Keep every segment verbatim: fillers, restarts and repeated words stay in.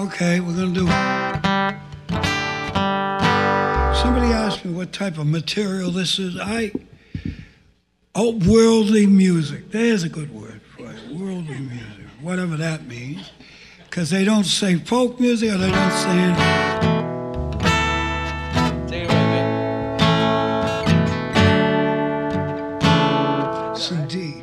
Okay, we're gonna do. Somebody asked me what type of material this is. I. Oh, worldly music. There's a good word for it. Worldly music, whatever that means. Because they don't say folk music or they don't say anything. Take it away, babe. Yes, indeed.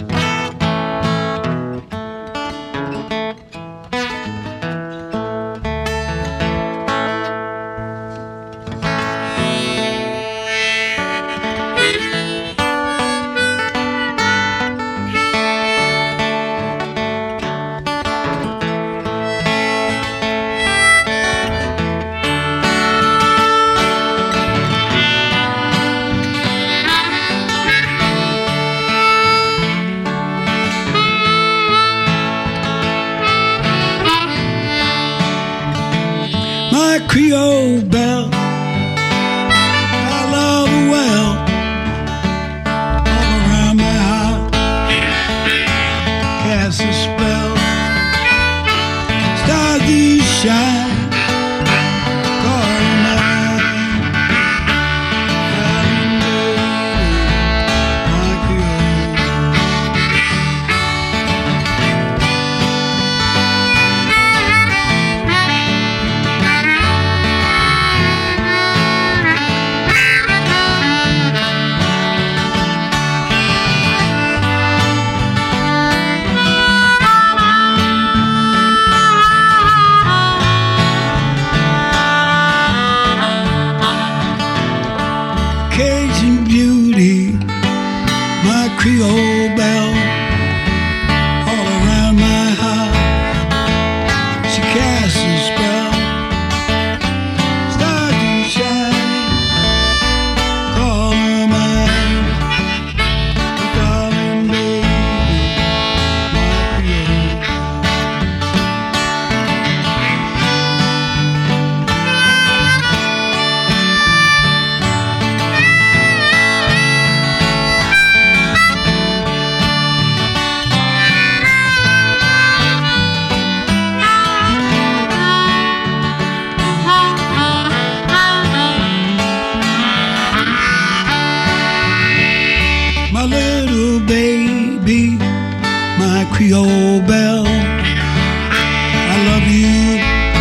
My Creole belle, I love her well, all around my house, cast a spell, stars do shine, call her mine, darling baby, my Creole. Cajun beauty, my Creole belle, all around my house, she casts a spell, stars do shine, call her mine, darling baby, my Creole. My little baby, my Creole belle, I love you,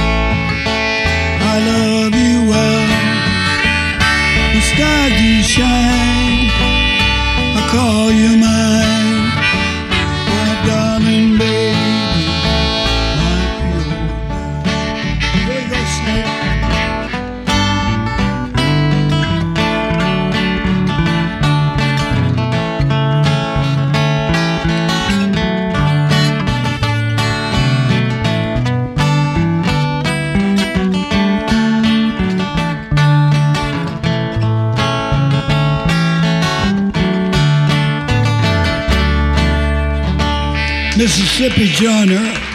I love you well. The stars do shine, I call you mine, my darling baby, my Creole belle. There you go, Snake. Mississippi Joiner.